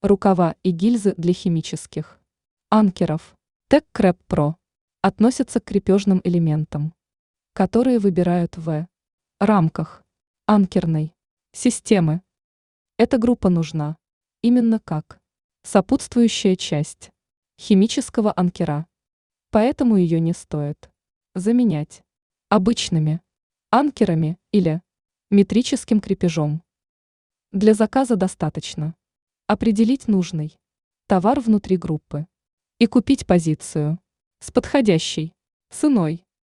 рукава и гильзы для химических анкеров. TechCrep Pro относятся к крепежным элементам, которые выбирают в рамках анкерной системы. Эта группа нужна именно как сопутствующая часть химического анкера, поэтому ее не стоит заменять обычными анкерами или метрическим крепежом. Для заказа достаточно определить нужный товар внутри группы и купить позицию с подходящей ценой.